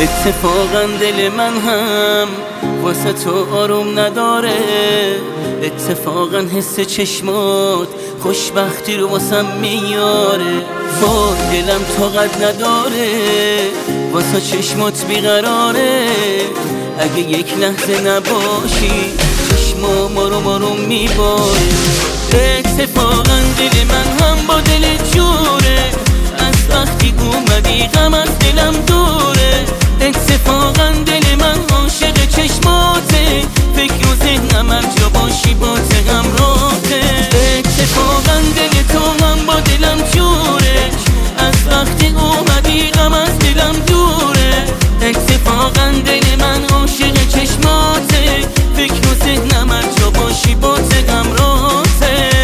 اتفاقا دل من هم واسه تو آروم نداره، اتفاقا حس چشمات خوشبختی رو واسم میاره. وای دلم طاقت نداره واسه چشمات بیقراره، اگه یک لحظه نباشی چشمام آروم میباره. اتفاقا دل من هم با دل جوره، از وقتی اومدی غم از دلم دوره. اتفاقا دل من عاشق چشماته، فکر و ذهنم هر جا باشی باته همراهته. اتفاقا دل تو هم با دلم جوره، از وقتی اومدی غم از دلم دوره. اتفاقا دل من عاشق چشماته، فکر و ذهنم هر جا باشی باته همراهته.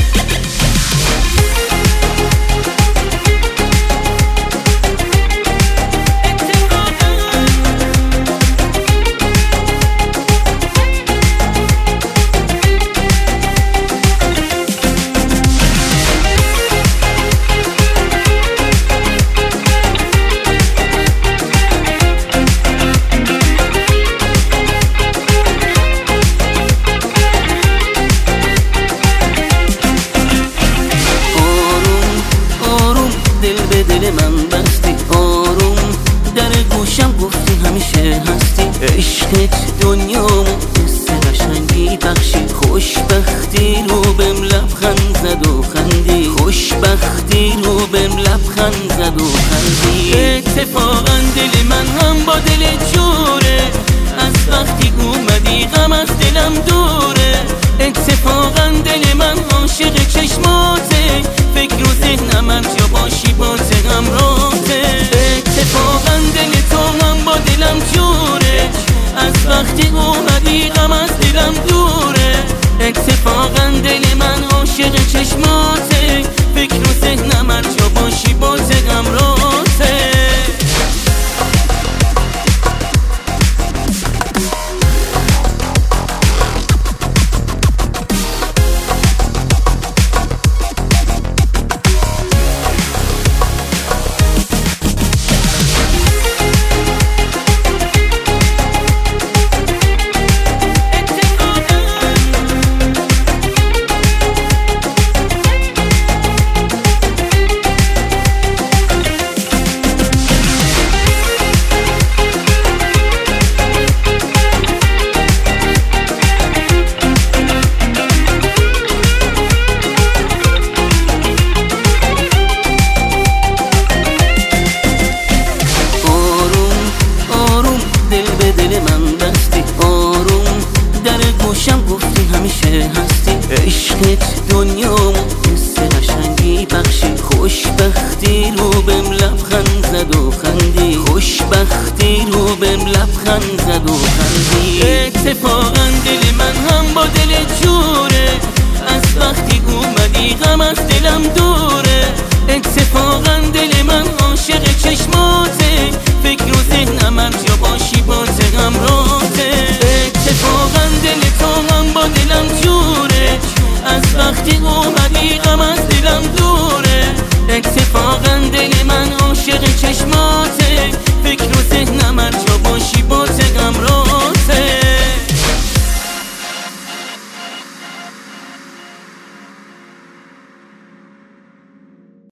دل من بستی آروم، در گوشم گفتی همیشه هستی. عشقت دنیامو حس قشنگی بخشی، خوشبختی رو بهم لبخند زد و خندی، خوشبختی رو بهم لبخند زد و خندی. اتفاقا دل من هم با دل جوره، از وقتی اومدی غم از دلم دوره. اتفاقا دل من عاشق چشماته، فکر و ذهنم هر جا باشی باته همراهته. اتفاقا دل تو هم با دلم جوره، از وقتی اومدی غم از دلم دوره. اتفاقا دل من عاشق چشماته، فکر و ذهنم هر جا باشی باته همراهته. دل من بستی آروم، در گوشم گفتی همیشه هستی. عشقت دنیامو حس قشنگی بخشی، خوشبختی رو بهم لبخند زد و خندی، خوشبختی رو بهم لبخند زد و خندی. اتفاقا دل من هم با دل جوره، از وقتی اومدی غم از دلم دور.